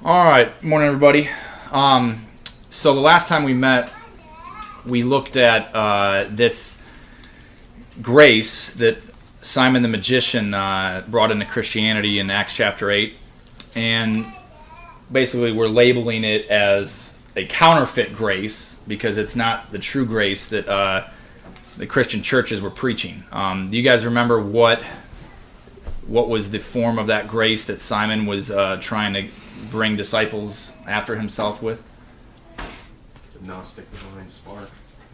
All right, morning everybody. So the last time we met, we looked at this grace that Simon the magician brought into Christianity in Acts chapter 8, and basically we're labeling it as a counterfeit grace because it's not the true grace that the Christian churches were preaching. Do you guys remember what was the form of that grace that Simon was trying to bring disciples after himself with? The Gnostic divine spark.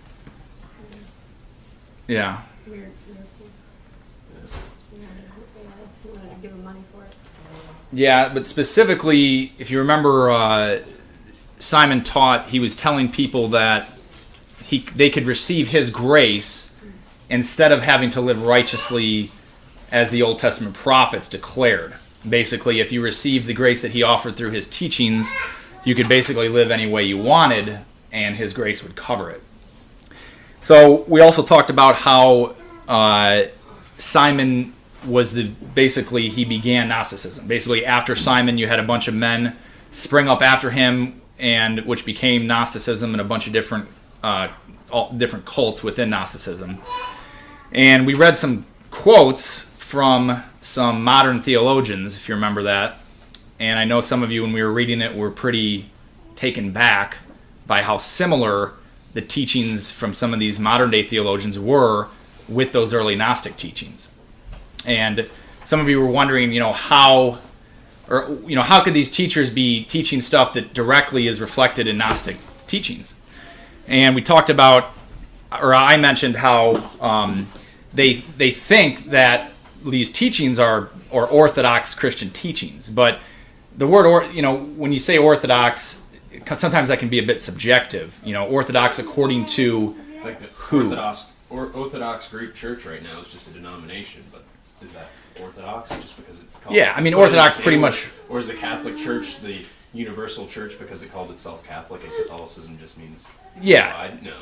Yeah. Miracles. Yeah, he wanted to give him money for it. Yeah, but specifically, if you remember, Simon taught, he was telling people that they could receive his grace instead of having to live righteously as the Old Testament prophets declared. Basically, if you received the grace that he offered through his teachings, you could basically live any way you wanted, and his grace would cover it. So we also talked about how Simon was basically he began Gnosticism. Basically, after Simon, you had a bunch of men spring up after him, and which became Gnosticism and a bunch of different cults within Gnosticism. And we read some quotes from some modern theologians, if you remember that. And I know some of you, when we were reading it, were pretty taken back by how similar the teachings from some of these modern-day theologians were with those early Gnostic teachings. And some of you were wondering, how could these teachers be teaching stuff that directly is reflected in Gnostic teachings? And we talked about, or I mentioned how they think that these teachings are Orthodox Christian teachings, but the word, when you say Orthodox, sometimes that can be a bit subjective. Orthodox according to Like the who? Orthodox Greek Church right now is just a denomination, but is that Orthodox just because it called Yeah, I mean, Orthodox pretty much. Or is the Catholic Church the universal church because it called itself Catholic and Catholicism just means Yeah. No.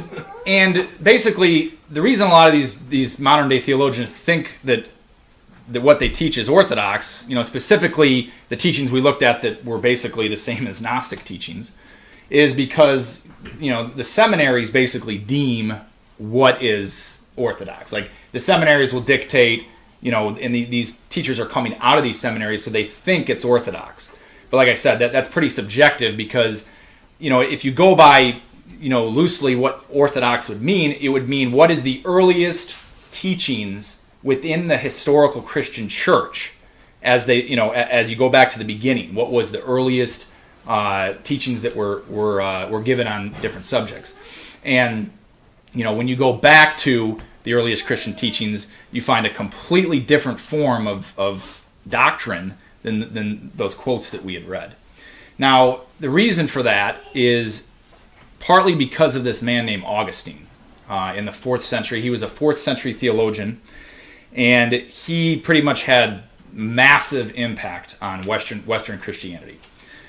And basically, the reason a lot of these modern day theologians think that what they teach is Orthodox, specifically the teachings we looked at that were basically the same as Gnostic teachings, is because the seminaries basically deem what is Orthodox. Like the seminaries will dictate, and these teachers are coming out of these seminaries, so they think it's Orthodox. But like I said, that's pretty subjective because, if you go by loosely what Orthodox would mean, it would mean what is the earliest teachings within the historical Christian church as you go back to the beginning. What was the earliest teachings that were given on different subjects? And when you go back to the earliest Christian teachings, you find a completely different form of doctrine than those quotes that we had read. Now, the reason for that is partly because of this man named Augustine in the 4th century. He was a 4th century theologian, and he pretty much had massive impact on Western Christianity.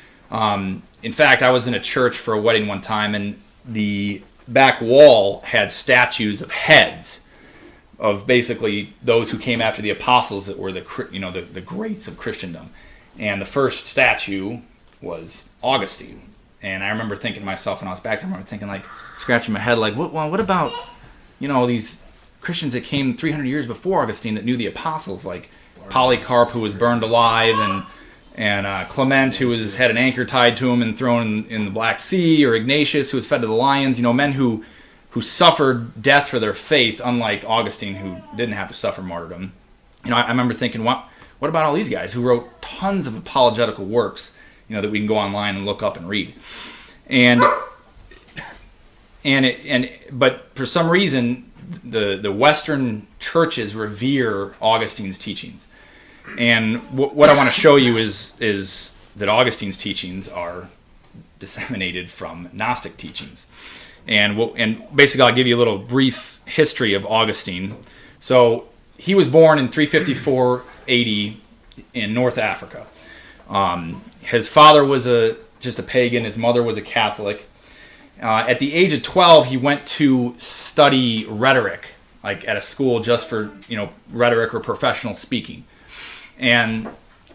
In fact, I was in a church for a wedding one time, and the back wall had statues of heads of basically those who came after the apostles that were the greats of Christendom. And the first statue was Augustine. And I remember thinking to myself when I was back there, I remember thinking, scratching my head, what about, these Christians that came 300 years before Augustine that knew the apostles, like Polycarp, who was burned alive, and Clement, who had an anchor tied to him and thrown in the Black Sea, or Ignatius, who was fed to the lions, men who suffered death for their faith, unlike Augustine, who didn't have to suffer martyrdom. I remember thinking, what about all these guys who wrote tons of apologetical works, that we can go online and look up and read, but for some reason the Western churches revere Augustine's teachings, and what I want to show you is that Augustine's teachings are disseminated from Gnostic teachings, and basically I'll give you a little brief history of Augustine. So he was born in 354 AD in North Africa. His father was just a pagan. His mother was a Catholic. At the age of 12, he went to study rhetoric, at a school just for rhetoric or professional speaking. And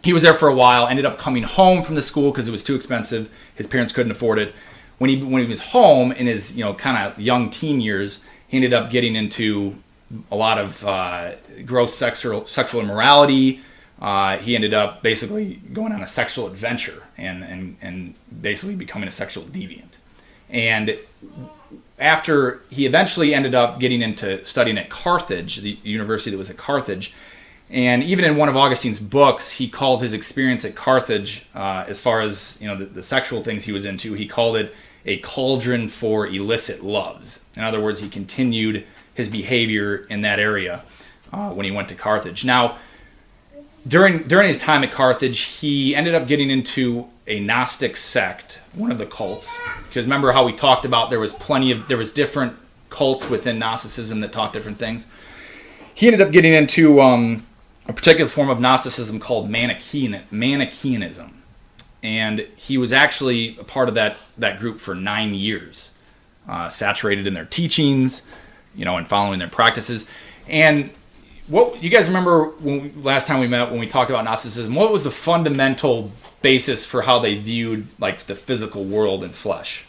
he was there for a while, ended up coming home from the school because it was too expensive. His parents couldn't afford it. When he was home in his kind of young teen years, he ended up getting into a lot of gross sexual immorality. He ended up basically going on a sexual adventure and basically becoming a sexual deviant. And after he eventually ended up getting into studying at Carthage, the university that was at Carthage, and even in one of Augustine's books, he called his experience at Carthage, as far as the sexual things he was into, he called it a cauldron for illicit loves. In other words, he continued his behavior in that area when he went to Carthage. Now, during his time at Carthage, he ended up getting into a Gnostic sect, one of the cults. Because remember how we talked about there was different cults within Gnosticism that taught different things. He ended up getting into a particular form of Gnosticism called Manichaeanism. And he was actually a part of that group for 9 years, saturated in their teachings, and following their practices. And what you guys remember last time we met when we talked about Gnosticism? What was the fundamental basis for how they viewed like the physical world and flesh?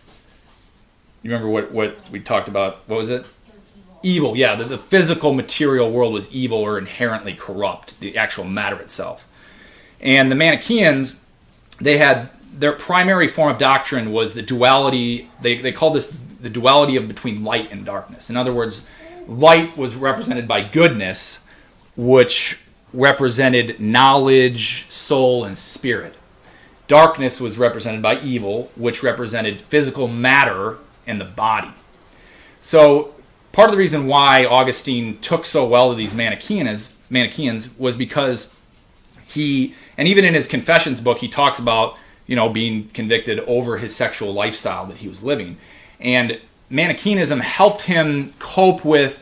You remember what we talked about? What was it? Evil. Yeah, the physical material world was evil or inherently corrupt, the actual matter itself. And the Manichaeans, they had their primary form of doctrine was the duality. They called this the duality of between light and darkness. In other words, light was represented by goodness, which represented knowledge, soul, and spirit. Darkness was represented by evil, which represented physical matter and the body. So part of the reason why Augustine took so well to these Manichaeans was because and even in his Confessions book, he talks about, being convicted over his sexual lifestyle that he was living. And Manichaeanism helped him cope with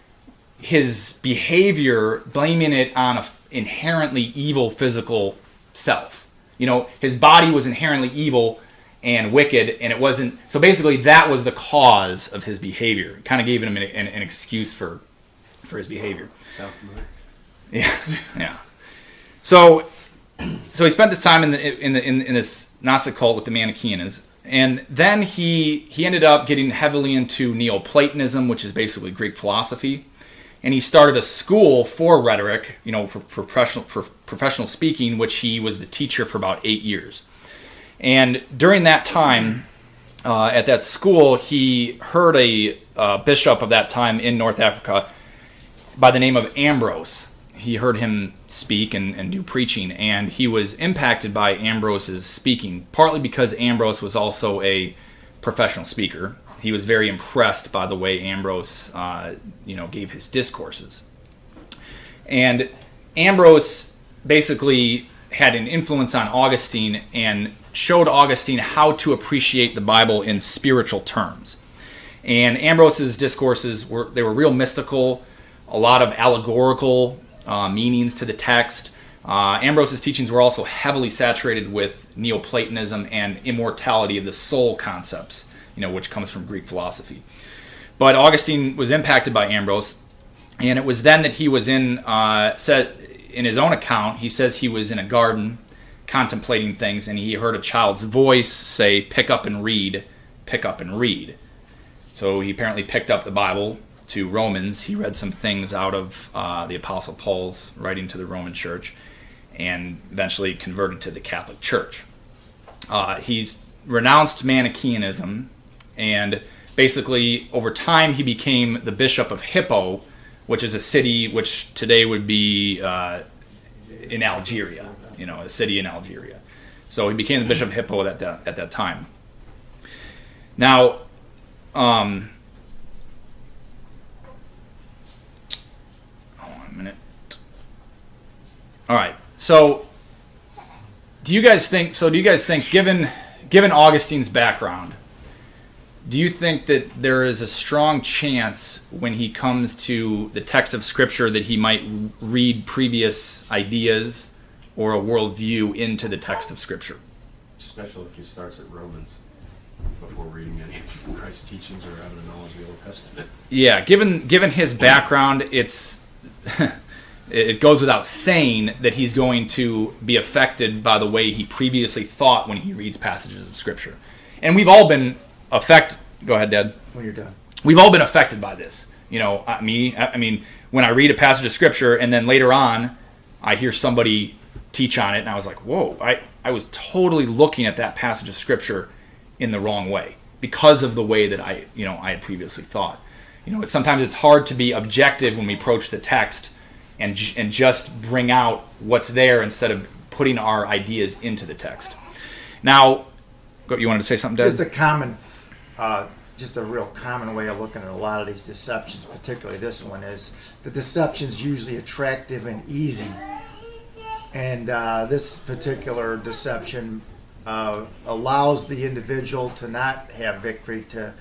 his behavior, blaming it on an inherently evil physical self. His body was inherently evil and wicked, and it wasn't. So basically, that was the cause of his behavior. It kind of gave him an excuse for his behavior. Sound familiar? Yeah. So he spent this time in this Gnostic cult with the Manichaeans. And then he ended up getting heavily into Neoplatonism, which is basically Greek philosophy. And he started a school for rhetoric, for professional speaking, which he was the teacher for about 8 years. And during that time, at that school, he heard a bishop of that time in North Africa by the name of Ambrose. He heard him speak and do preaching, and he was impacted by Ambrose's speaking, partly because Ambrose was also a professional speaker. He was very impressed by the way Ambrose, gave his discourses. And Ambrose basically had an influence on Augustine and showed Augustine how to appreciate the Bible in spiritual terms. And Ambrose's discourses were real mystical, a lot of allegorical meanings to the text. Ambrose's teachings were also heavily saturated with Neoplatonism and immortality of the soul concepts, which comes from Greek philosophy. But Augustine was impacted by Ambrose, and it was then that he was in his own account, he says he was in a garden contemplating things, and he heard a child's voice say, "Pick up and read, pick up and read." So he apparently picked up the Bible to Romans. He read some things out of the Apostle Paul's writing to the Roman Church, and eventually converted to the Catholic Church. He's renounced Manichaeanism, and basically over time he became the Bishop of Hippo, which is a city which today would be in Algeria, a city in Algeria. So he became the Bishop of Hippo at that time. Now, hold on a minute. All right. So, do you guys think? Given Augustine's background, do you think that there is a strong chance when he comes to the text of Scripture that he might read previous ideas or a worldview into the text of Scripture? Especially if he starts at Romans before reading any of Christ's teachings or having a knowledge of the Old Testament. Yeah, given his background, it's it goes without saying that he's going to be affected by the way he previously thought when he reads passages of Scripture. And we've all been affected. Go ahead, Dad. When you're done. We've all been affected by this. You know, I mean, when I read a passage of Scripture and then later on I hear somebody teach on it and I was like, whoa, I was totally looking at that passage of Scripture in the wrong way because of the way that I had previously thought. You know, sometimes it's hard to be objective when we approach the text and just bring out what's there instead of putting our ideas into the text. Now, you wanted to say something, Dad? Just a real common way of looking at a lot of these deceptions, particularly this one, is the deception's usually attractive and easy. And this particular deception allows the individual to not have victory, to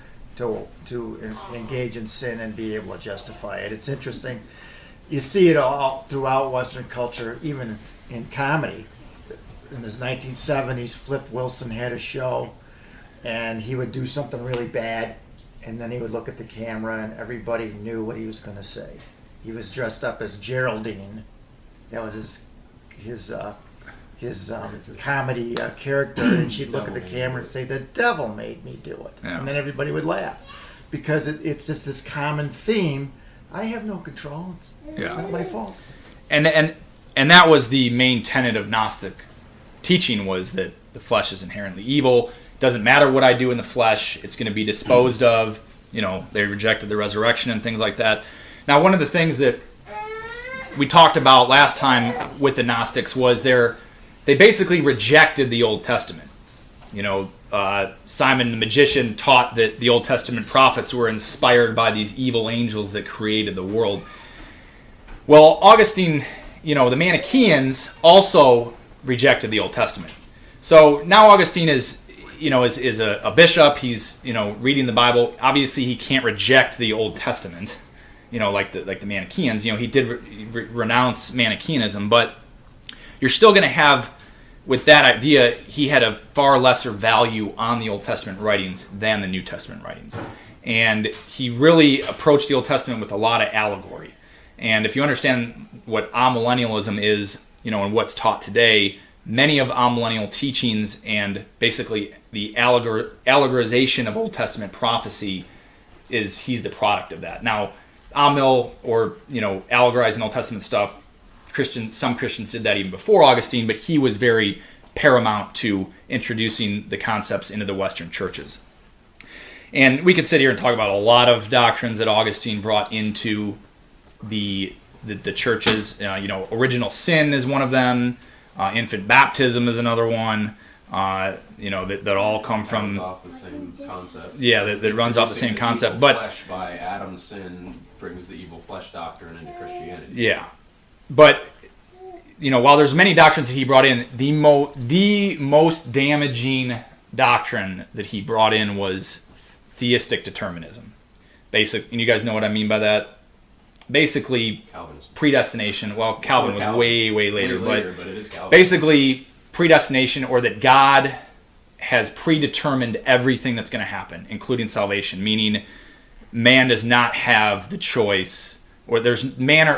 engage in sin and be able to justify it. It's interesting. You see it all throughout Western culture, even in comedy. In the 1970s, Flip Wilson had a show, and he would do something really bad, and then he would look at the camera, and everybody knew what he was going to say. He was dressed up as Geraldine. That was his comedy character, and she'd look at the camera and say, "The devil made me do it," and then everybody would laugh because it's just this common theme. I have no control. It's not my fault. And that was the main tenet of Gnostic teaching, was that the flesh is inherently evil. Doesn't matter what I do in the flesh, it's going to be disposed of. You know, they rejected the resurrection and things like that. Now, one of the things that we talked about last time with the Gnostics was they basically rejected the Old Testament. You know, Simon the magician taught that the Old Testament prophets were inspired by these evil angels that created the world. Well, Augustine, you know, the Manichaeans also rejected the Old Testament. So now Augustine is a bishop. He's, you know, reading the Bible. Obviously, he can't reject the Old Testament, you know, like the Manichaeans. You know, he did renounce Manichaeanism, but you're still going to have, with that idea, he had a far lesser value on the Old Testament writings than the New Testament writings. And he really approached the Old Testament with a lot of allegory. And if you understand what amillennialism is, you know, and what's taught today, many of amillennial teachings and basically the allegorization of Old Testament prophecy he's the product of that. Now, amil, or, you know, allegorizing Old Testament stuff, some Christians did that even before Augustine, but he was very paramount to introducing the concepts into the Western churches. And we could sit here and talk about a lot of doctrines that Augustine brought into the churches. You know, original sin is one of them. Infant baptism is another one. You know, that all come from. Runs off the same concept. Yeah, that runs off the same concept. But flesh by Adam's sin brings the evil flesh doctrine into Christianity. Yeah, but you know, while there's many doctrines that he brought in, the most damaging doctrine that he brought in was theistic determinism. And you guys know what I mean by that. Basically, Calvinism. Predestination. Well, Calvin was way later, but it is Calvin. Basically predestination, or that God has predetermined everything that's going to happen, including salvation, meaning man does not have the choice, or we're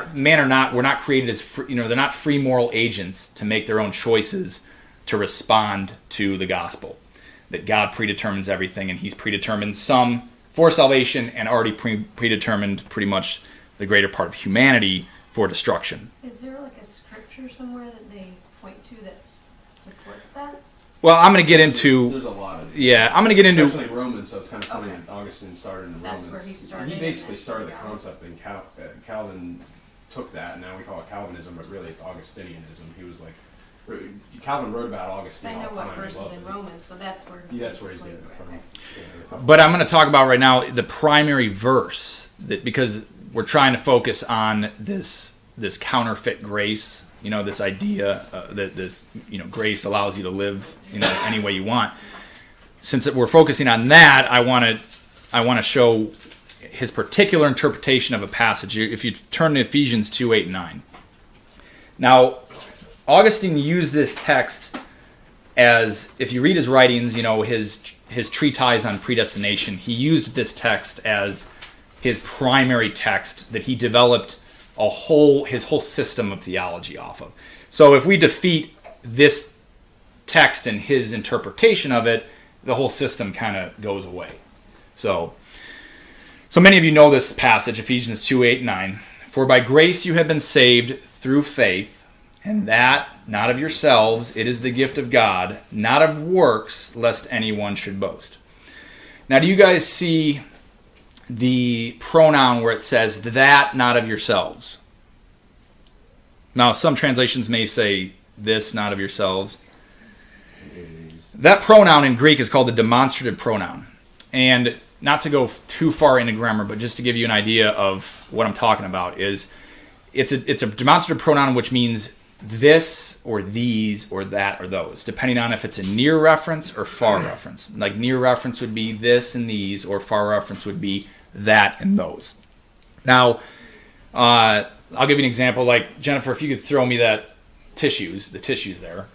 not created as they're not free moral agents to make their own choices to respond to the gospel. That God predetermines everything, and he's predetermined some for salvation and already predetermined pretty much the greater part of humanity for destruction. Is there like a scripture somewhere that they point to that supports that? Well, I'm going to get into. There's a lot of. Yeah, I'm going to get into. Especially Romans, so it's kind of funny that Augustine started in That's Romans. where he started. He basically started the concept, and Calvin took that, and now we call it Calvinism, but really it's Augustinianism. He was like, Calvin wrote about Augustine I know all the what time. verses in Romans, so that's where. That's where he's getting it from. Okay. Yeah, But I'm going to talk about right now the primary verse, that because we're trying to focus on this counterfeit grace, you know, this idea that this, you know, grace allows you to live, you know, any way you want. Since we're focusing on that, I want to show his particular interpretation of a passage. If you turn to Ephesians 2:8 and 9. Now, Augustine used this text as, if you read his writings, you know, his treatise on predestination, he used this text as his primary text that he developed his whole system of theology off of. So if we defeat this text and his interpretation of it, the whole system kind of goes away. So many of you know this passage, Ephesians 2:8-9. For by grace you have been saved through faith, and that not of yourselves, it is the gift of God, not of works, lest anyone should boast. Now, do you guys see the pronoun where it says that not of yourselves? Now, some translations may say this not of yourselves. That pronoun in Greek is called a demonstrative pronoun. And not to go too far into grammar, but just to give you an idea of what I'm talking about, is it's a demonstrative pronoun which means this or these or that or those, depending on if it's a near reference or far reference. Like near reference would be this and these, or far reference would be that and those. Now, I'll give you an example. Like, Jennifer, if you could throw me the tissues there.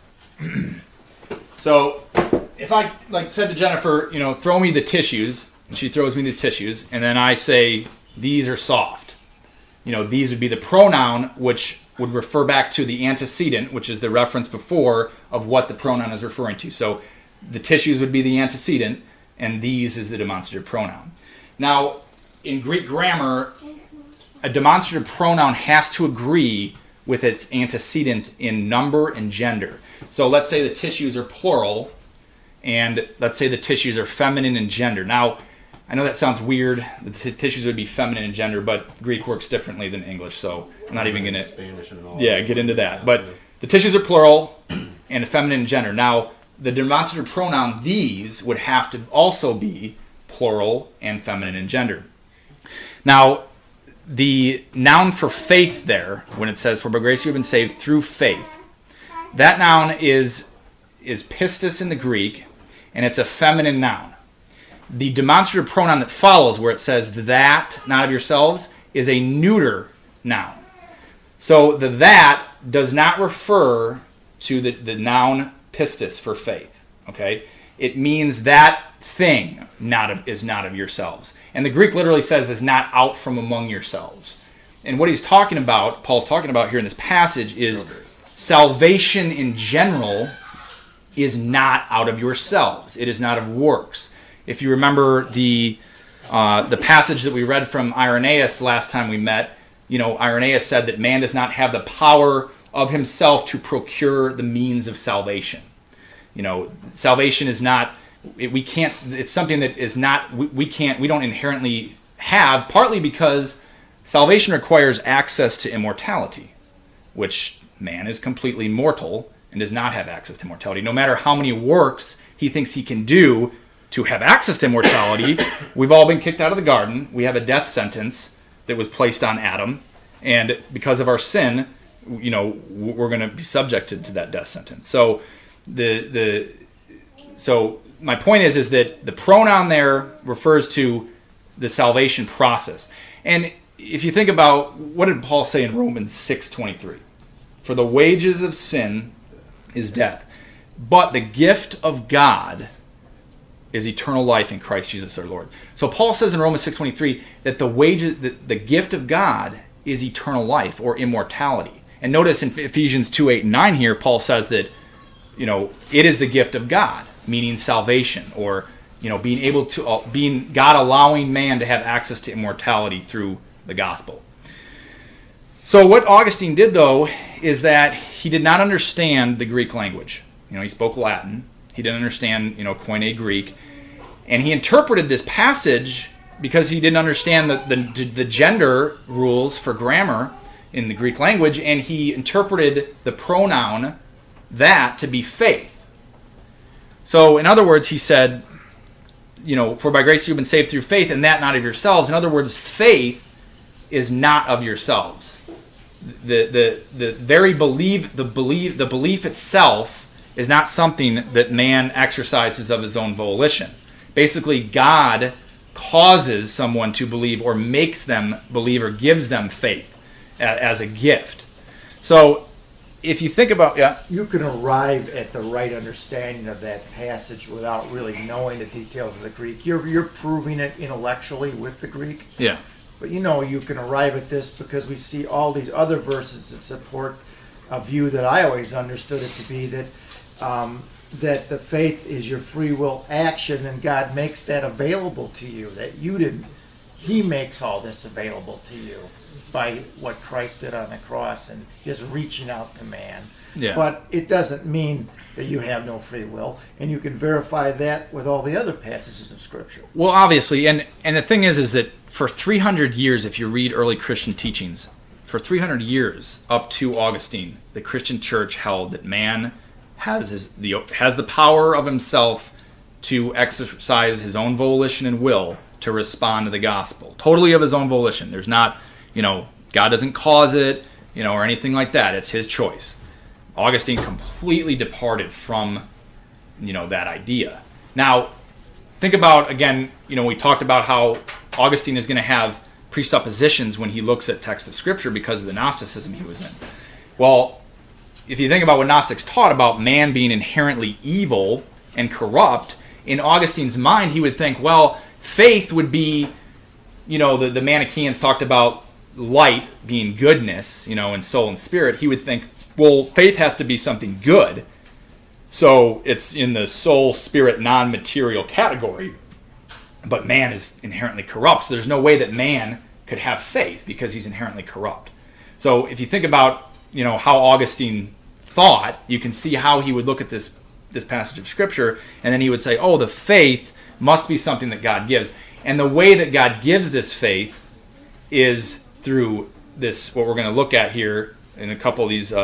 So if I said to Jennifer, throw me the tissues, and she throws me these tissues, and then I say, these are soft. These would be the pronoun which would refer back to the antecedent, which is the reference before of what the pronoun is referring to. So the tissues would be the antecedent, and these is the demonstrative pronoun. Now, in Greek grammar, a demonstrative pronoun has to agree with its antecedent in number and gender. So let's say the tissues are plural, and let's say the tissues are feminine in gender. Now, I know that sounds weird. The tissues would be feminine in gender, but Greek works differently than English, so I'm not even going to get into that. But the tissues are plural and feminine in gender. Now, the demonstrative pronoun these would have to also be plural and feminine in gender. Now, the noun for faith there, when it says, for by grace you have been saved through faith, that noun is pistis in the Greek, and it's a feminine noun. The demonstrative pronoun that follows, where it says that, not of yourselves, is a neuter noun. So the that does not refer to the noun pistis for faith. Okay? It means that thing is not of yourselves. And the Greek literally says is not out from among yourselves. And what Paul's talking about here in this passage is salvation in general is not out of yourselves. It is not of works. If you remember the passage that we read from Irenaeus last time we met, Irenaeus said that man does not have the power of himself to procure the means of salvation. Salvation is not, we can't, it's something that is not, we don't inherently have, partly because salvation requires access to immortality, which man is completely mortal and does not have access to immortality. No matter how many works he thinks he can do to have access to immortality, we've all been kicked out of the garden. We have a death sentence that was placed on Adam, and because of our sin, we're going to be subjected to that death sentence. So so my point is that the pronoun there refers to the salvation process. And if you think about, what did Paul say in Romans 6:23? For the wages of sin is death, but the gift of God is eternal life in Christ Jesus our Lord. So Paul says in Romans 6:23 that the gift of God is eternal life or immortality. And notice in Ephesians 2:8-9 here, Paul says that it is the gift of God, meaning salvation, or being God allowing man to have access to immortality through the gospel. So what Augustine did, though, is that he did not understand the Greek language. He spoke Latin. He didn't understand, Koine Greek. And he interpreted this passage because he didn't understand the gender rules for grammar in the Greek language, and he interpreted the pronoun that to be faith. So, in other words, he said, for by grace you've been saved through faith, and that not of yourselves. In other words, faith is not of yourselves. The belief itself is not something that man exercises of his own volition. Basically, God causes someone to believe, or makes them believe, or gives them faith as a gift. So, if you think about, you can arrive at the right understanding of that passage without really knowing the details of the Greek. You're proving it intellectually with the Greek. Yeah. But you can arrive at this because we see all these other verses that support a view that I always understood it to be, that that the faith is your free will action, and God makes that available to you, that you didn't. He makes all this available to you by what Christ did on the cross and his reaching out to man. Yeah. But it doesn't mean that you have no free will, and you can verify that with all the other passages of Scripture. Well, obviously, and the thing is that for 300 years, if you read early Christian teachings, for 300 years up to Augustine, the Christian church held that man has the power of himself to exercise his own volition and will to respond to the gospel, totally of his own volition. There's not, God doesn't cause it, or anything like that. It's his choice. Augustine completely departed from, that idea. Now, think about, again, we talked about how Augustine is going to have presuppositions when he looks at texts of Scripture because of the Gnosticism he was in. Well, if you think about what Gnostics taught about man being inherently evil and corrupt, in Augustine's mind he would think, well, faith would be, the Manichaeans talked about light being goodness, and soul and spirit. He would think, well, faith has to be something good, so it's in the soul, spirit, non-material category. But man is inherently corrupt, so there's no way that man could have faith because he's inherently corrupt. So if you think about, how Augustine thought, you can see how he would look at this passage of Scripture, and then he would say, oh, the faith must be something that God gives. And the way that God gives this faith is through this, what we're going to look at here in a couple of these,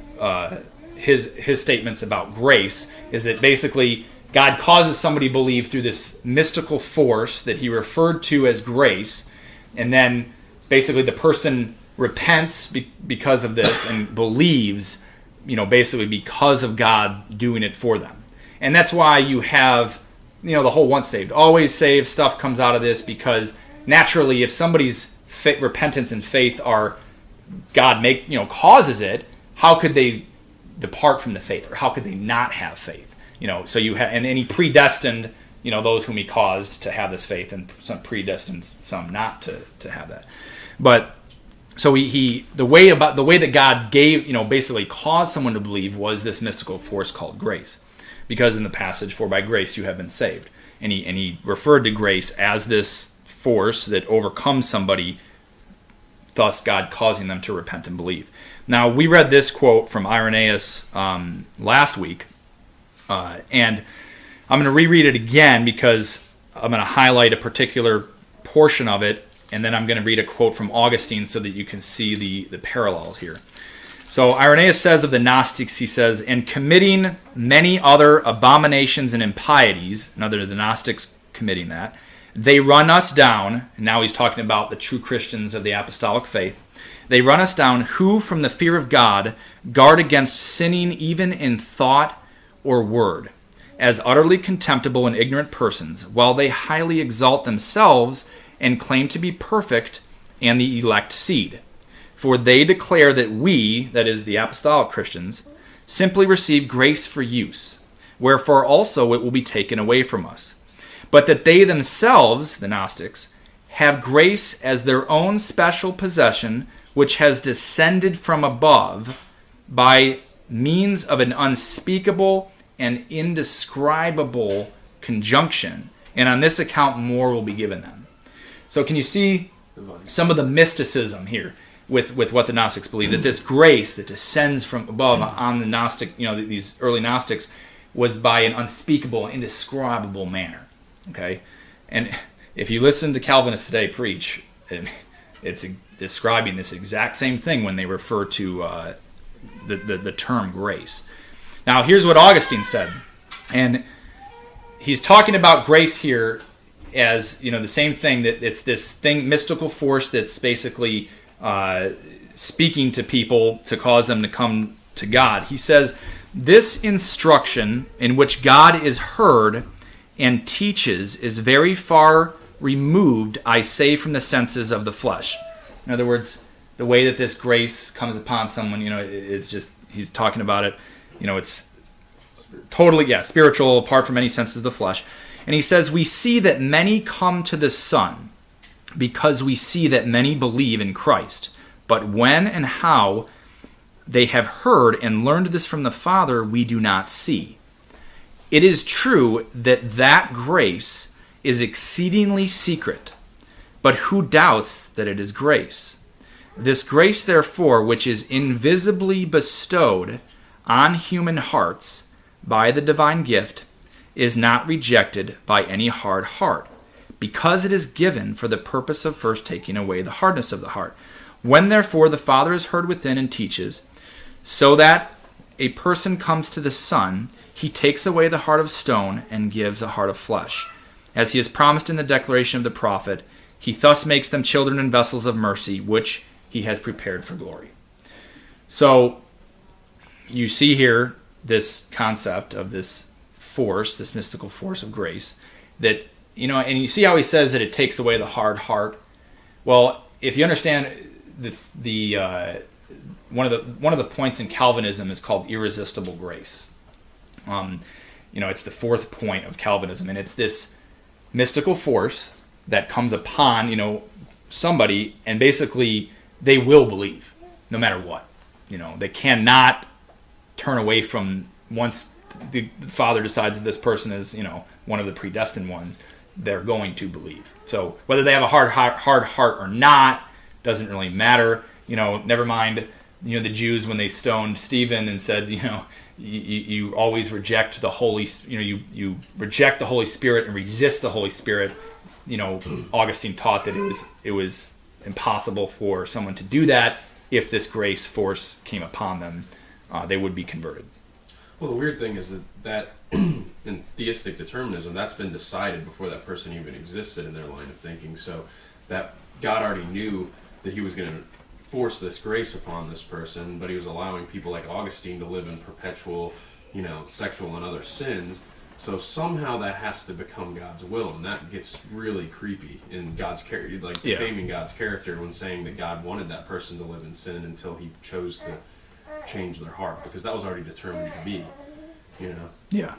his statements about grace, is that basically God causes somebody to believe through this mystical force that he referred to as grace, and then basically the person repents because of this and believes, basically because of God doing it for them. And that's why you have, the whole once saved, always saved stuff comes out of this, because naturally if somebody's repentance and faith are God causes it, how could they depart from the faith, or how could they not have faith? So you have, and he predestined, those whom he caused to have this faith, and some predestined some not to have that. But so the way that God gave, basically caused someone to believe was this mystical force called grace, because in the passage, for by grace you have been saved, and he referred to grace as this force that overcomes somebody, thus God causing them to repent and believe. Now, we read this quote from Irenaeus last week, and I'm going to reread it again because I'm going to highlight a particular portion of it, and then I'm going to read a quote from Augustine so that you can see the parallels here. So Irenaeus says of the Gnostics, he says, in committing many other abominations and impieties, in other words, the Gnostics committing that, they run us down, and now he's talking about the true Christians of the apostolic faith, they run us down who from the fear of God guard against sinning even in thought or word, as utterly contemptible and ignorant persons, while they highly exalt themselves and claim to be perfect and the elect seed. For they declare that we, that is the apostolic Christians, simply receive grace for use, wherefore also it will be taken away from us. But that they themselves, the Gnostics, have grace as their own special possession, which has descended from above by means of an unspeakable and indescribable conjunction, and on this account more will be given them. So can you see some of the mysticism here with what the Gnostics believe, that this grace that descends from above on the Gnostic, these early Gnostics, was by an unspeakable, indescribable manner. Okay? And if you listen to Calvinists today preach, it's describing this exact same thing when they refer to the term grace. Now, here's what Augustine said. And he's talking about grace here as, the same thing, that it's this thing, mystical force that's basically speaking to people to cause them to come to God. He says, this instruction in which God is heard and teaches is very far removed, I say, from the senses of the flesh. In other words, the way that this grace comes upon someone, is just, he's talking about it, it's totally, spiritual, apart from any senses of the flesh. And he says, we see that many come to the Son, because we see that many believe in Christ. But when and how they have heard and learned this from the Father, we do not see. It is true that grace is exceedingly secret, but who doubts that it is grace? This grace, therefore, which is invisibly bestowed on human hearts by the divine gift, is not rejected by any hard heart, because it is given for the purpose of first taking away the hardness of the heart. When, therefore, the Father is heard within and teaches, so that a person comes to the Son, he takes away the heart of stone and gives a heart of flesh. As he has promised in the declaration of the prophet, he thus makes them children and vessels of mercy, which he has prepared for glory. So, you see here this concept of this force, this mystical force of grace, that, and you see how he says that it takes away the hard heart. Well, if you understand one of the points in Calvinism is called irresistible grace. It's the fourth point of Calvinism, and it's this mystical force that comes upon, somebody, and basically they will believe no matter what. They cannot turn away from, once the Father decides that this person is, one of the predestined ones, they're going to believe. So whether they have a hard heart or not doesn't really matter. Never mind, the Jews when they stoned Stephen and said, you always reject the Holy, you reject the Holy Spirit and resist the Holy Spirit. Augustine taught that it was impossible for someone to do that. If this grace force came upon them, they would be converted. Well, the weird thing is that in theistic determinism, that's been decided before that person even existed in their line of thinking. So that God already knew that he was going to force this grace upon this person, but he was allowing people like Augustine to live in perpetual, sexual and other sins. So somehow that has to become God's will, and that gets really creepy in God's character, like defaming God's character when saying that God wanted that person to live in sin until he chose to change their heart, because that was already determined to be, Yeah.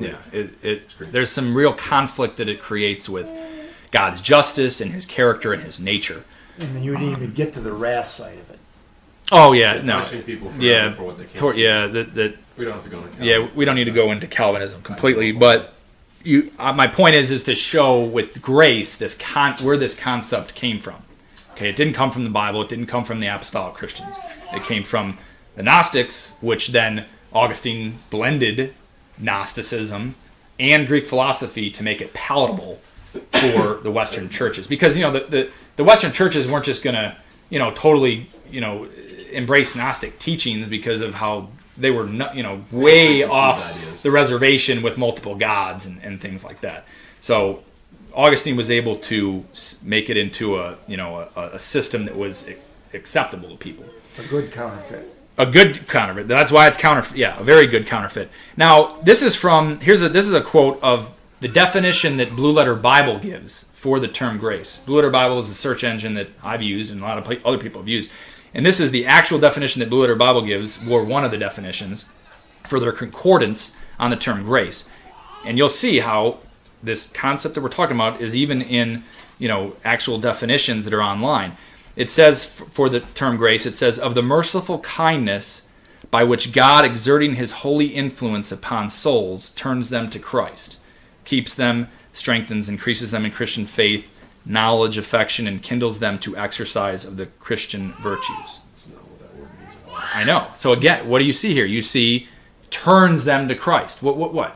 There's some real conflict that it creates with God's justice and his character and his nature. And then you didn't even get to the wrath side of it. Oh yeah, no. Punishing people for what they can't that we don't have to go into Calvinism. we don't need to go into Calvinism completely, but my point is to show with grace where this concept came from. Okay, it didn't come from the Bible. It didn't come from the apostolic Christians. It came from the Gnostics, which then Augustine blended Gnosticism and Greek philosophy to make it palatable for the Western churches. Because the Western churches weren't just going to totally embrace Gnostic teachings because of how they were way off the reservation with multiple gods and things like that. So Augustine was able to make it into a system that was acceptable to people. A good counterfeit. A good counterfeit. That's why it's counterfeit. Yeah, a very good counterfeit. Now, this is a quote of the definition that Blue Letter Bible gives for the term grace. Blue Letter Bible is a search engine that I've used and a lot of other people have used. And this is the actual definition that Blue Letter Bible gives, or one of the definitions, for their concordance on the term grace. And you'll see how this concept that we're talking about is even in actual definitions that are online. It says, for the term grace, it says, of the merciful kindness by which God, exerting his holy influence upon souls, turns them to Christ, keeps them, strengthens, increases them in Christian faith, knowledge, affection, and kindles them to exercise of the Christian virtues. That's not what that word means at all. I know. So again, what do you see here? You see, turns them to Christ. What?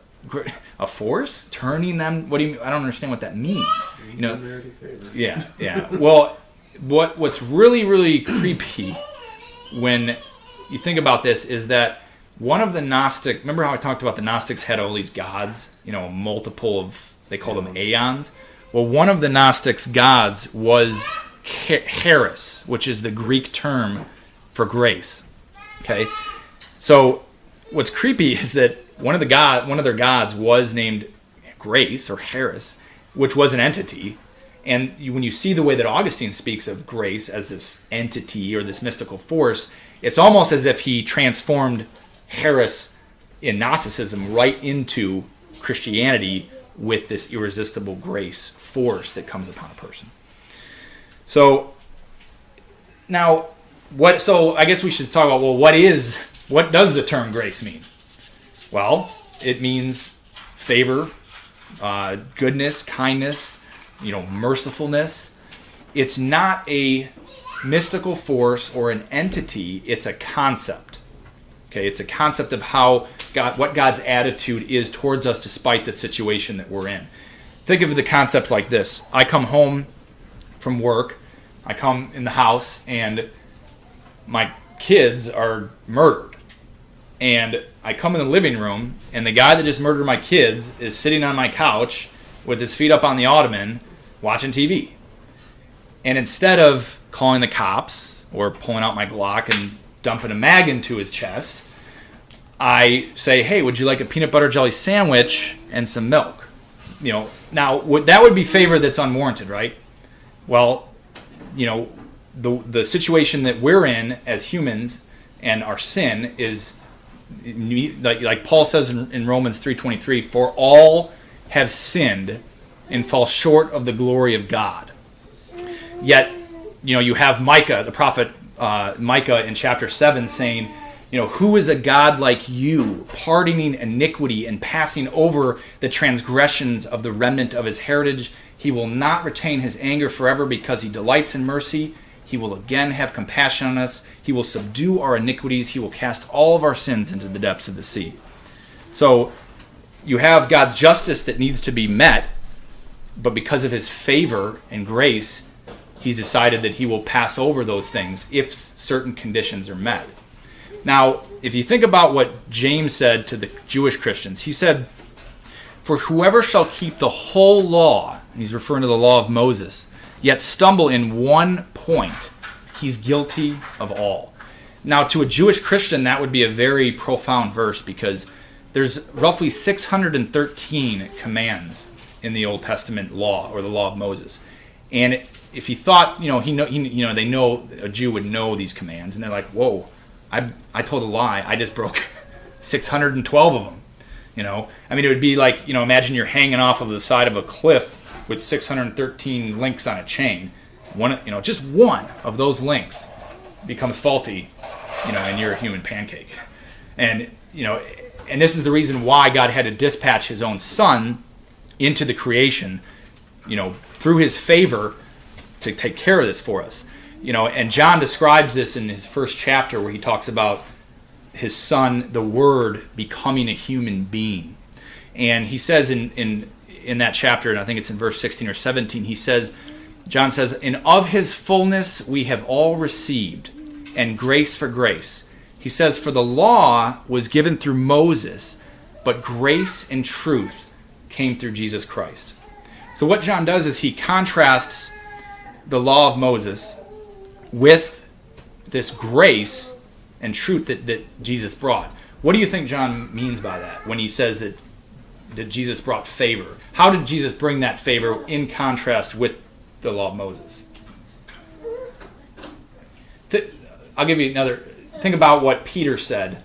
A force? Turning them? What do you mean? I don't understand what that means. Yeah. Well, what's really, really creepy when you think about this is that one of the Gnostic, remember how I talked about the Gnostics had all these gods, multiple of, they call them aeons? Well, one of the Gnostics' gods was Charis, which is the Greek term for grace. Okay? So what's creepy is that one of their gods was named Grace, or Charis, which was an entity. And when you see the way that Augustine speaks of grace as this entity or this mystical force, it's almost as if he transformed Charis in Gnosticism right into Christianity with this irresistible grace force that comes upon a person. So now, what? So I guess we should talk about, well, what does the term grace mean? Well, it means favor, goodness, kindness, mercifulness. It's not a mystical force or an entity. It's a concept. Okay, it's a concept of what God's attitude is towards us despite the situation that we're in. Think of the concept like this. I come home from work, I come in the house, and my kids are murdered. And I come in the living room, and the guy that just murdered my kids is sitting on my couch with his feet up on the ottoman watching TV. And instead of calling the cops or pulling out my Glock and dumping a mag into his chest, I say, hey, would you like a peanut butter jelly sandwich and some milk? Now, that would be favor that's unwarranted, right? Well, the situation that we're in as humans and our sin is, like Paul says in Romans 3:23, for all have sinned and fall short of the glory of God. Yet, you have Micah, the prophet Micah in chapter 7 saying, who is a God like you, pardoning iniquity and passing over the transgressions of the remnant of his heritage? He will not retain his anger forever because he delights in mercy. He will again have compassion on us. He will subdue our iniquities. He will cast all of our sins into the depths of the sea. So you have God's justice that needs to be met, but because of his favor and grace, he's decided that he will pass over those things if certain conditions are met. Now, if you think about what James said to the Jewish Christians, he said, for whoever shall keep the whole law, and he's referring to the law of Moses, yet stumble in one point, he's guilty of all. Now, to a Jewish Christian, that would be a very profound verse because there's roughly 613 commands in the Old Testament law, or the law of Moses. And if you thought, they know a Jew would know these commands, and they're like, whoa, I told a lie. I just broke 612 of them. It would be like, imagine you're hanging off of the side of a cliff with 613 links on a chain. Just one of those links becomes faulty, and you're a human pancake. And this is the reason why God had to dispatch his own son into the creation, through his favor to take care of this for us. And John describes this in his first chapter where he talks about his son, the Word, becoming a human being. And he says in that chapter, and I think it's in verse 16 or 17, John says, and of his fullness we have all received, and grace for grace. He says, for the law was given through Moses, but grace and truth came through Jesus Christ. So what John does is he contrasts the law of Moses with this grace and truth that Jesus brought. What do you think John means by that when he says that Jesus brought favor? How did Jesus bring that favor in contrast with the law of Moses? I'll give you another. Think about what Peter said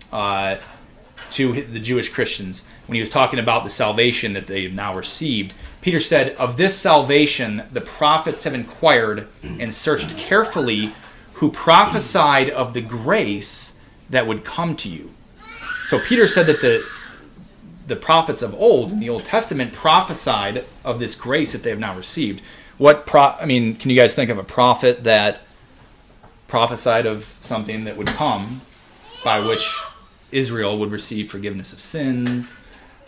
to the Jewish Christians when he was talking about the salvation that they have now received. Peter said, of this salvation the prophets have inquired and searched carefully, who prophesied of the grace that would come to you. So Peter said that the prophets of old in the Old Testament prophesied of this grace that they have now received. Can you guys think of a prophet that prophesied of something that would come by which Israel would receive forgiveness of sins,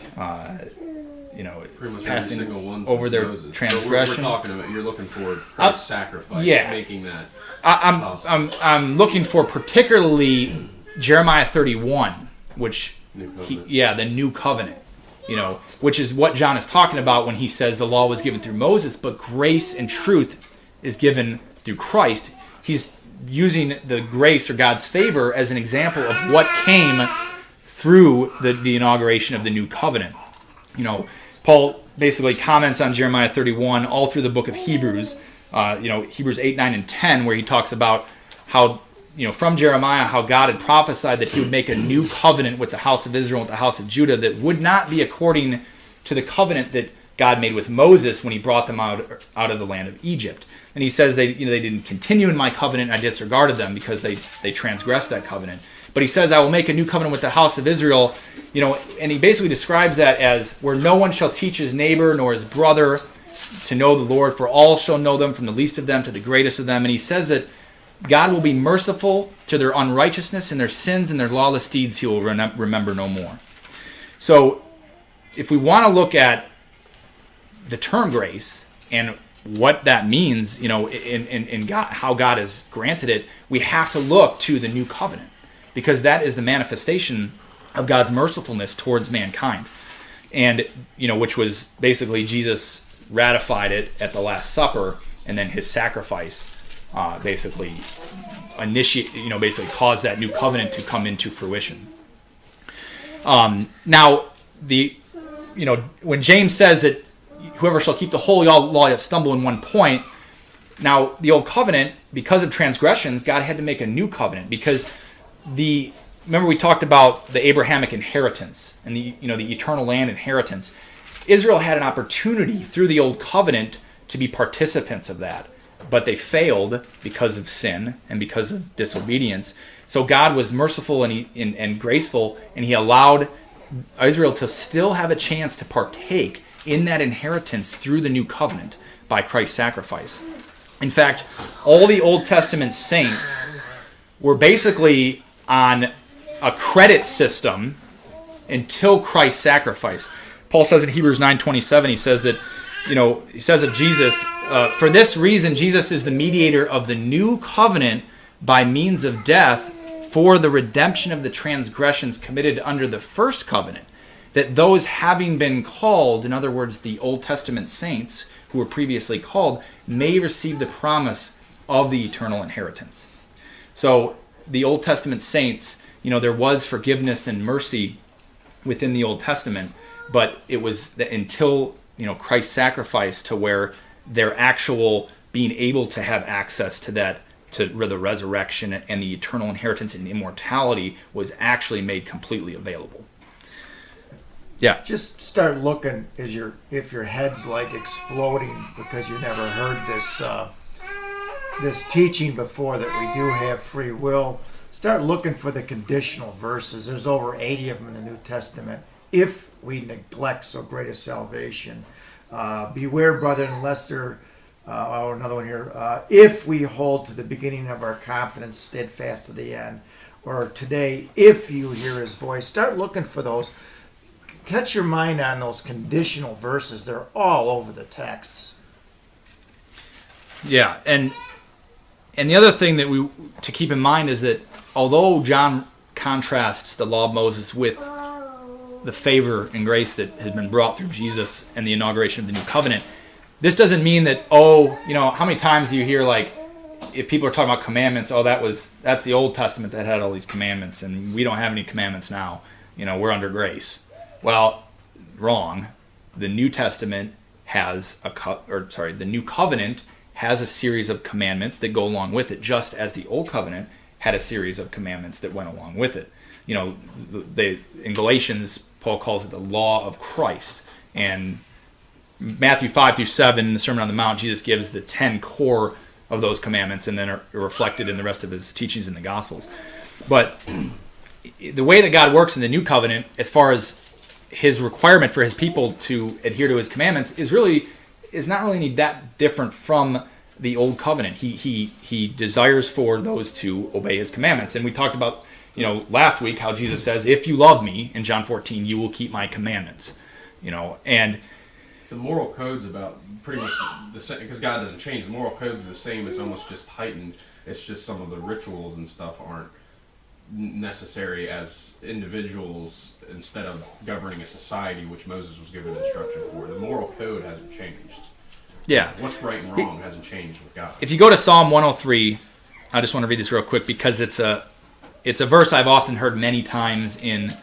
pretty much passing every single one over their Moses. transgression? We're talking about, you're looking for Christ's sacrifice, making that I'm looking for particularly Jeremiah 31, which the new covenant, which is what John is talking about when he says the law was given through Moses, but grace and truth is given through Christ. He's using the grace or God's favor as an example of what came through the inauguration of the new covenant. Paul basically comments on Jeremiah 31 all through the book of Hebrews, Hebrews 8, 9, and 10, where he talks about how, from Jeremiah, how God had prophesied that he would make a new covenant with the house of Israel and the house of Judah that would not be according to the covenant that God made with Moses when he brought them out of the land of Egypt. And he says they didn't continue in my covenant, and I disregarded them because they transgressed that covenant. But he says, I will make a new covenant with the house of Israel, and he basically describes that as where no one shall teach his neighbor nor his brother to know the Lord, for all shall know them, from the least of them to the greatest of them. And he says that God will be merciful to their unrighteousness and their sins and their lawless deeds he will remember no more. So if we want to look at the term grace and what that means, in God, how God has granted it, we have to look to the new covenant, because that is the manifestation of God's mercifulness towards mankind. And, which was basically Jesus ratified it at the Last Supper, and then his sacrifice basically caused that new covenant to come into fruition. Now, when James says that whoever shall keep the whole law yet stumble in one point, now the old covenant, because of transgressions, God had to make a new covenant, because remember we talked about the Abrahamic inheritance and the eternal land inheritance. Israel had an opportunity through the old covenant to be participants of that, but they failed because of sin and because of disobedience. So God was merciful and graceful, and he allowed Israel to still have a chance to partake in that inheritance through the new covenant by Christ's sacrifice. In fact, all the Old Testament saints were basically on a credit system until Christ's sacrifice. Paul says in Hebrews 9:27, he says that, he says of Jesus, for this reason Jesus is the mediator of the new covenant by means of death for the redemption of the transgressions committed under the first covenant, that those having been called, in other words, the Old Testament saints who were previously called, may receive the promise of the eternal inheritance. So the Old Testament saints, there was forgiveness and mercy within the Old Testament, but it was until Christ's sacrifice to where their actual being able to have access to that, to the resurrection and the eternal inheritance and immortality was actually made completely available. Yeah. Just start looking if your head's like exploding because you never heard this teaching before, that we do have free will. Start looking for the conditional verses. There's over 80 of them in the New Testament. If we neglect so great a salvation, beware, brethren, lest there. Another one here. If we hold to the beginning of our confidence steadfast to the end, or today, if you hear his voice, start looking for those. Catch your mind on those conditional verses. They're all over the texts. Yeah, and the other thing that we to keep in mind is that although John contrasts the law of Moses with the favor and grace that has been brought through Jesus and the inauguration of the new covenant, this doesn't mean that, how many times do you hear, like, if people are talking about commandments, that's the Old Testament that had all these commandments, and we don't have any commandments now. We're under grace. Well, wrong. The New Testament has the New Covenant has a series of commandments that go along with it, just as the Old Covenant had a series of commandments that went along with it. In Galatians, Paul calls it the law of Christ, and Matthew 5-7, the Sermon on the Mount, Jesus gives the 10 core of those commandments, and then are reflected in the rest of his teachings in the Gospels. But the way that God works in the New Covenant, as far as his requirement for his people to adhere to his commandments, is not really that different from the Old Covenant. He desires for those to obey his commandments. And we talked about, last week how Jesus says, if you love me, in John 14, you will keep my commandments. And the moral code's about pretty much the same, because God doesn't change. The moral code's the same. It's almost just heightened. It's just some of the rituals and stuff aren't necessary as individuals instead of governing a society, which Moses was given instruction for. The moral code hasn't changed. Yeah. What's right and wrong hasn't changed with God. If you go to Psalm 103, I just want to read this real quick because it's a verse I've often heard many times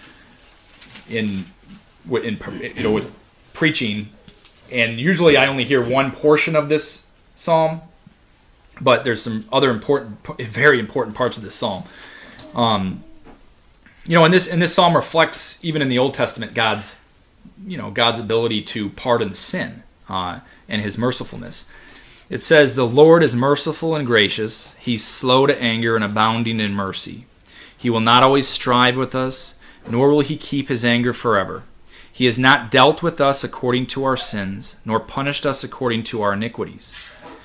with preaching. And usually I only hear one portion of this psalm, but there's some other very important parts of this psalm. And this psalm reflects, even in the Old Testament, God's God's ability to pardon sin and his mercifulness. It says, "The Lord is merciful and gracious. He's slow to anger and abounding in mercy. He will not always strive with us, nor will he keep his anger forever. He has not dealt with us according to our sins, nor punished us according to our iniquities."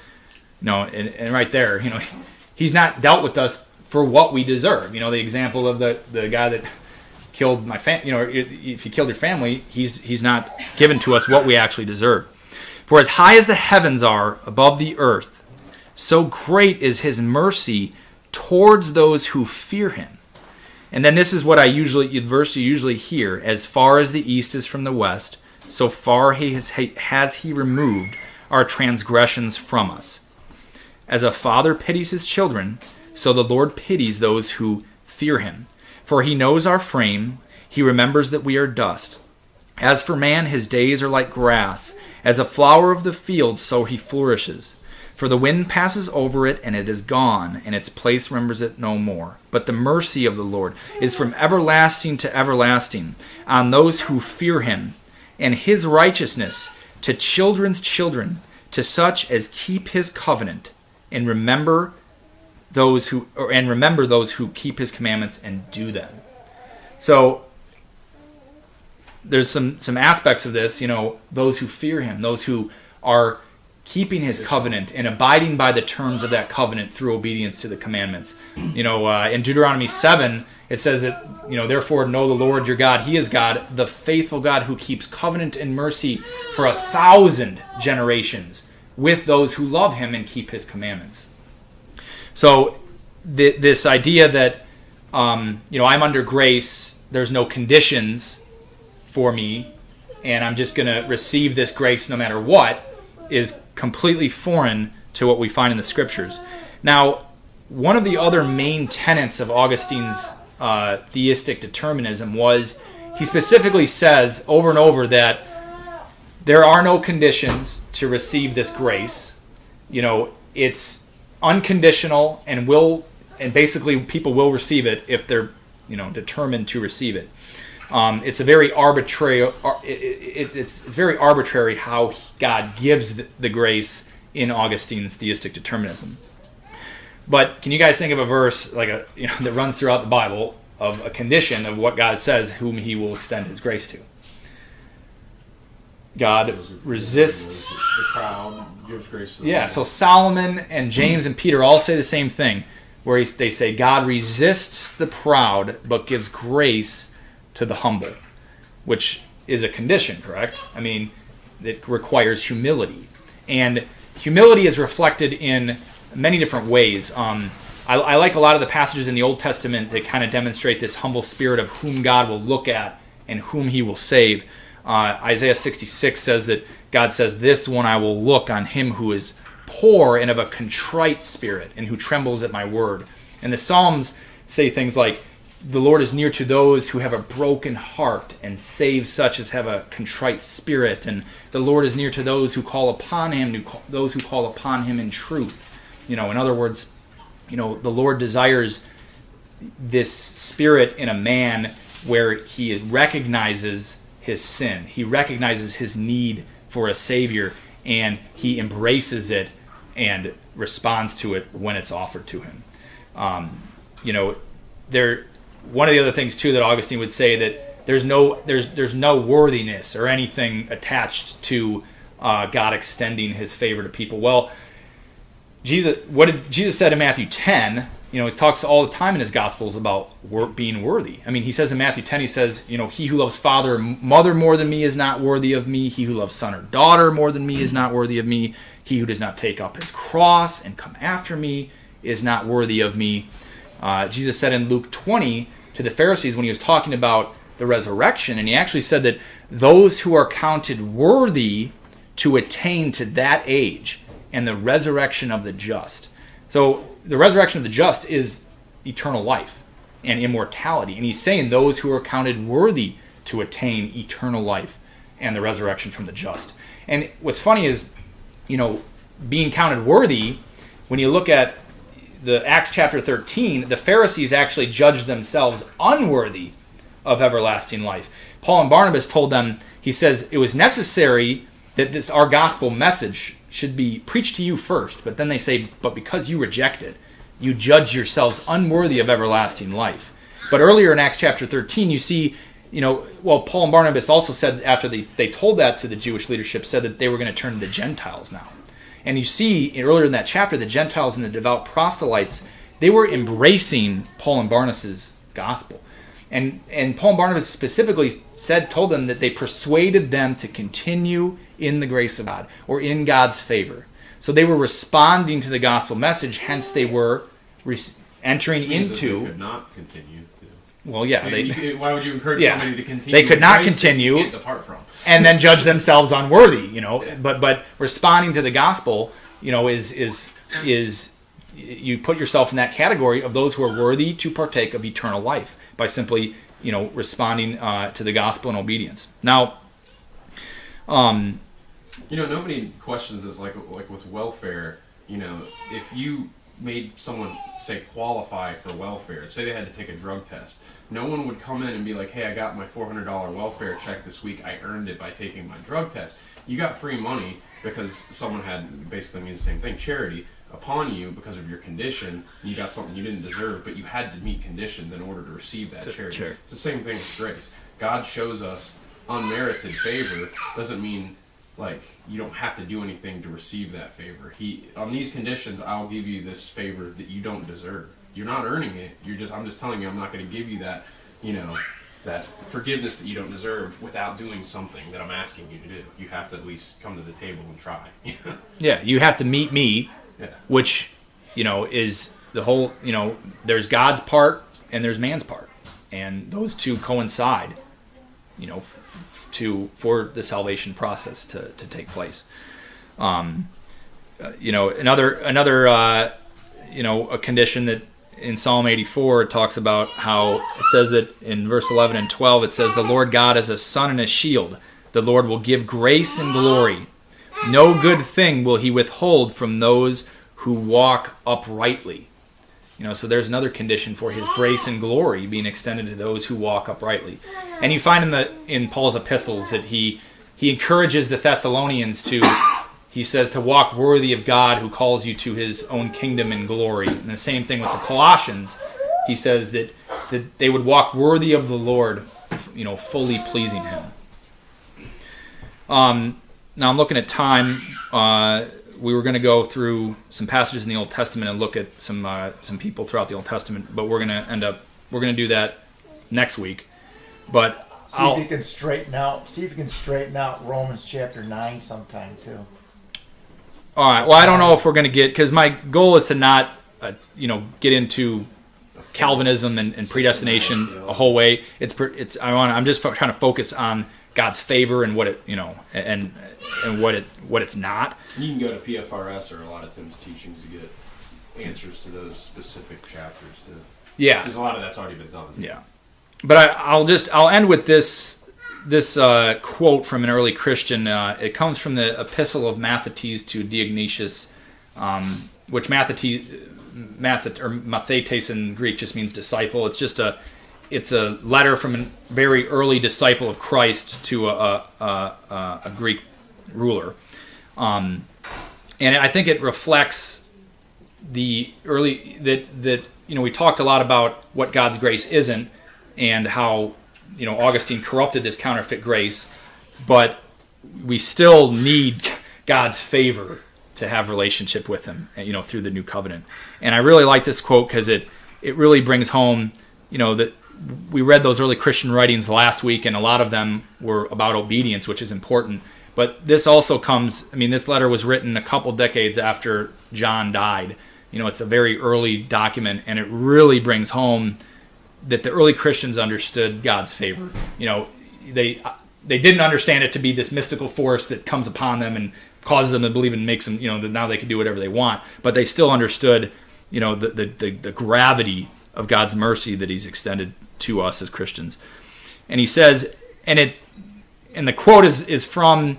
And right there, he's not dealt with us for what we deserve. The example of the guy that killed my family. If he killed your family, he's not given to us what we actually deserve. "For as high as the heavens are above the earth, so great is his mercy towards those who fear him." And then this is what the verse you usually hear: "As far as the east is from the west, so far has he removed our transgressions from us. As a father pities his children, so the Lord pities those who fear him. For he knows our frame, he remembers that we are dust. As for man, his days are like grass. As a flower of the field, so he flourishes. For the wind passes over it, and it is gone, and its place remembers it no more. But the mercy of the Lord is from everlasting to everlasting on those who fear him, and his righteousness to children's children, to such as keep his covenant, and remember those who keep his commandments and do them." So there's some aspects of this, those who fear him, those who are keeping his covenant and abiding by the terms of that covenant through obedience to the commandments. In Deuteronomy 7, it says that, "Therefore know the Lord your God, he is God, the faithful God who keeps covenant and mercy for 1,000 generations with those who love him and keep his commandments." So this idea that, I'm under grace, there's no conditions for me, and I'm just going to receive this grace no matter what, is completely foreign to what we find in the scriptures. Now, one of the other main tenets of Augustine's theistic determinism was, he specifically says over and over that there are no conditions to receive this grace. It's unconditional and basically people will receive it if they're determined to receive it. It's a very arbitrary. It's very arbitrary how God gives the grace in Augustine's theistic determinism. But can you guys think of a verse that runs throughout the Bible of a condition of what God says, whom he will extend his grace to? God resists the proud, gives grace to the Yeah, humble. so Solomon and James and Peter all say the same thing, where they say God resists the proud but gives grace to the humble, which is a condition, correct? I mean, it requires humility. And humility is reflected in many different ways. I like a lot of the passages in the Old Testament that kind of demonstrate this humble spirit of whom God will look at and whom he will save. Isaiah 66 says that God says, "This one I will look on him who is poor and of a contrite spirit and who trembles at my word." And the Psalms say things like, "The Lord is near to those who have a broken heart and saves such as have a contrite spirit. And the Lord is near to those who call upon him, those who call upon him in truth." In other words, the Lord desires this spirit in a man where he recognizes his sin. He recognizes his need for a Savior, and he embraces it and responds to it when it's offered to him. One of the other things too that Augustine would say, that there's no worthiness or anything attached to God extending his favor to people. Well, what did Jesus said in Matthew 10? He talks all the time in his Gospels about being worthy. I mean, he says in Matthew 10, he says, "He who loves father or mother more than me is not worthy of me. He who loves son or daughter more than me is not worthy of me. He who does not take up his cross and come after me is not worthy of me." Jesus said in Luke 20 to the Pharisees when he was talking about the resurrection, and he actually said that those who are counted worthy to attain to that age and the resurrection of the just. So the resurrection of the just is eternal life and immortality. And he's saying those who are counted worthy to attain eternal life and the resurrection from the just. And what's funny is, being counted worthy, when you look at the Acts chapter 13, the Pharisees actually judged themselves unworthy of everlasting life. Paul and Barnabas told them, he says, it was necessary that our gospel message should be preached to you first. But then they say, but because you reject it, you judge yourselves unworthy of everlasting life. But earlier in Acts chapter 13, you see, Paul and Barnabas also said after they told that to the Jewish leadership, said that they were going to turn to the Gentiles now. And you see earlier in that chapter, the Gentiles and the devout proselytes, they were embracing Paul and Barnabas' gospel. And Paul and Barnabas specifically told them that they persuaded them to continue in the grace of God or in God's favor. So they were responding to the gospel message, hence they were entering into... They could not continue to... Well, yeah. Why would you encourage somebody to continue? They could not continue you can't depart from. and then judge themselves unworthy, But responding to the gospel, is you put yourself in that category of those who are worthy to partake of eternal life by simply, responding to the gospel in obedience. Now, nobody questions this like with welfare. If you made someone say qualify for welfare, say they had to take a drug test, no one would come in and be like, hey, I got my $400 welfare check this week, I earned it by taking my drug test. You got free money because someone had, basically means the same thing, charity upon you because of your condition. You got something you didn't deserve, but you had to meet conditions in order to receive that charity. Sure. It's the same thing with grace. God shows us unmerited favor. Doesn't mean you don't have to do anything to receive that favor. On these conditions, I'll give you this favor that you don't deserve. You're not earning it. I'm just telling you, I'm not going to give you that, that forgiveness that you don't deserve without doing something that I'm asking you to do. You have to at least come to the table and try. Yeah, you have to meet me, which, is the whole, there's God's part and there's man's part. And those two coincide, for the salvation process to take place. Another a condition that in Psalm 84 it talks about how it says that in verse 11 and 12 it says the Lord God is a sun and a shield. The Lord will give grace and glory. No good thing will he withhold from those who walk uprightly. So there's another condition for his grace and glory being extended to those who walk uprightly. And you find in Paul's epistles that he encourages the Thessalonians he says to walk worthy of God who calls you to his own kingdom and glory. And the same thing with the Colossians. He says that they would walk worthy of the Lord, fully pleasing him. Now I'm looking at time. We were going to go through some passages in the Old Testament and look at some people throughout the Old Testament, but we're going to do that next week. But see if you can straighten out Romans chapter 9 sometime too. All right. Well, I don't know if we're going to because my goal is to not get into Calvinism and predestination a whole way. I'm just trying to focus on God's favor and what it and what it's not. You can go to PFRS or a lot of Tim's teachings to get answers to those specific chapters too. Yeah, because a lot of that's already been done. Yeah, but I'll end with this quote from an early Christian. It comes from the Epistle of Mathetes to Diognetus, which Mathetes in Greek just means disciple. It's a letter from a very early disciple of Christ to a Greek ruler, and I think it reflects the early that we talked a lot about what God's grace isn't and how Augustine corrupted this counterfeit grace, but we still need God's favor to have relationship with him, through the new covenant. And I really like this quote because it really brings home, that we read those early Christian writings last week, and a lot of them were about obedience, which is important. But this also this letter was written a couple decades after John died. It's a very early document, and it really brings home that the early Christians understood God's favor. They didn't understand it to be this mystical force that comes upon them and causes them to believe and makes them, that now they can do whatever they want. But they still understood, the gravity of God's mercy that he's extended to us as Christians. And he says, and the quote is from,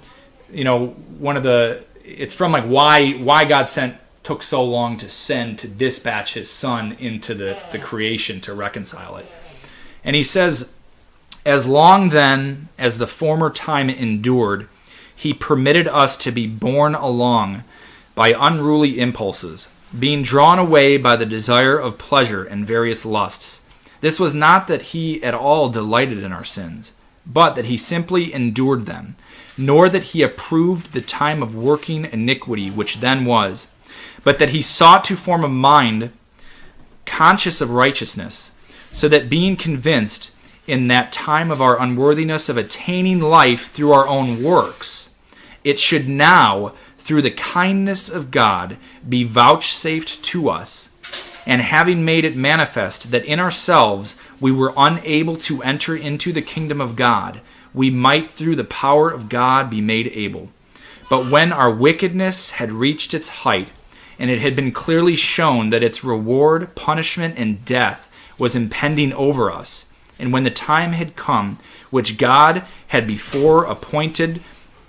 it's from why God took so long to dispatch his son into the creation to reconcile it. And he says, As long then as the former time endured, he permitted us to be borne along by unruly impulses, being drawn away by the desire of pleasure and various lusts. This was not that he at all delighted in our sins, but that he simply endured them, nor that he approved the time of working iniquity which then was, but that he sought to form a mind conscious of righteousness, so that being convinced in that time of our unworthiness of attaining life through our own works, it should now, through the kindness of God, be vouchsafed to us, and having made it manifest that in ourselves we were unable to enter into the kingdom of God, we might through the power of God be made able. But when our wickedness had reached its height, and it had been clearly shown that its reward, punishment, and death was impending over us, and when the time had come, which God had before appointed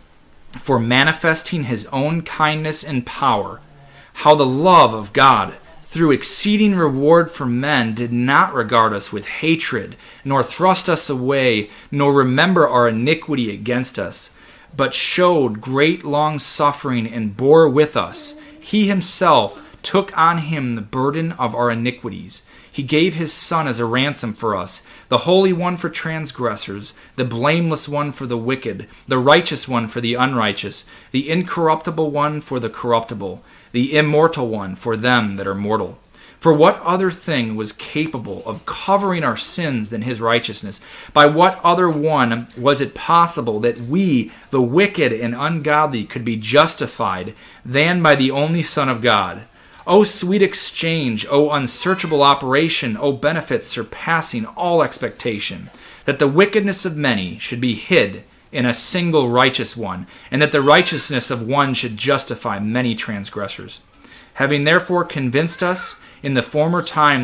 for manifesting his own kindness and power, how the love of God, through exceeding reward for men, did not regard us with hatred, nor thrust us away, nor remember our iniquity against us, but showed great long suffering and bore with us. He himself took on him the burden of our iniquities. He gave his Son as a ransom for us, the Holy One for transgressors, the blameless one for the wicked, the righteous one for the unrighteous, the incorruptible one for the corruptible, the immortal one for them that are mortal. For what other thing was capable of covering our sins than his righteousness? By what other one was it possible that we, the wicked and ungodly, could be justified than by the only Son of God? O sweet exchange, O unsearchable operation, O benefits surpassing all expectation, that the wickedness of many should be hid in a single righteous one, and that the righteousness of one should justify many transgressors. Having therefore convinced us in the former time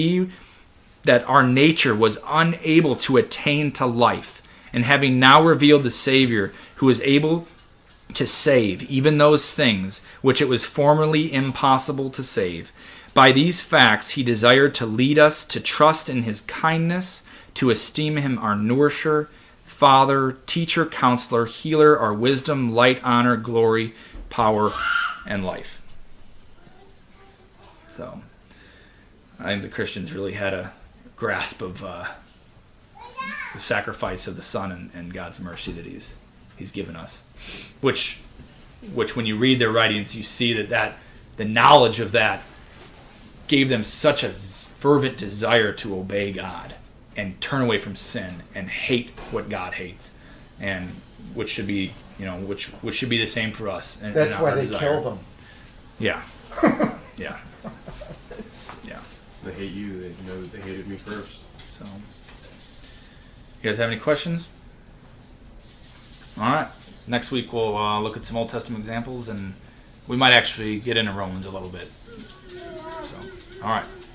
that our nature was unable to attain to life, and having now revealed the Savior who is able to save even those things which it was formerly impossible to save. By these facts he desired to lead us to trust in his kindness, to esteem him our nourisher, Father, teacher, counselor, healer, our wisdom, light, honor, glory, power, and life. So, I think the Christians really had a grasp of the sacrifice of the Son and God's mercy that He's given us. Which when you read their writings, you see that the knowledge of that gave them such a fervent desire to obey God and turn away from sin and hate what God hates, and which should be which should be the same for us. That's why they killed him. Yeah, yeah, yeah. They hate you. They know that they hated me first. So, you guys have any questions? All right. Next week we'll look at some Old Testament examples, and we might actually get into Romans a little bit. So, all right.